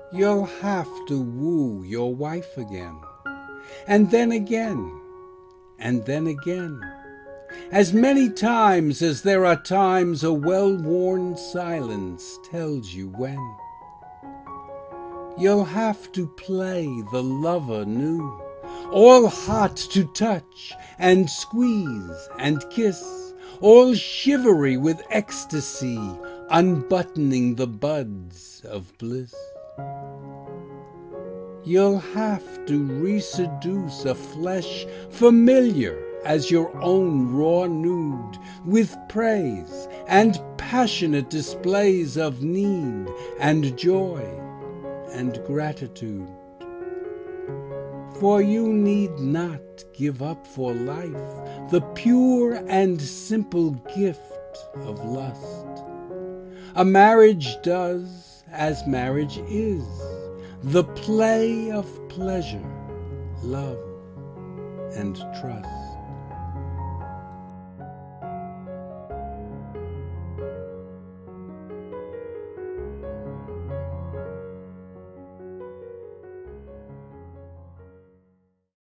You'll have to woo your wife again, and then again, and then again, as many times as there are times a well-worn silence tells you when. You'll have to play the lover new, all hot to touch and squeeze and kiss, all shivery with ecstasy, unbuttoning the buds of bliss. You'll have to reseduce a flesh familiar as your own raw nude, with praise and passionate displays of need and joy and gratitude. For you need not give up for life the pure and simple gift of lust. A marriage does as marriage is, the play of pleasure, love, and trust.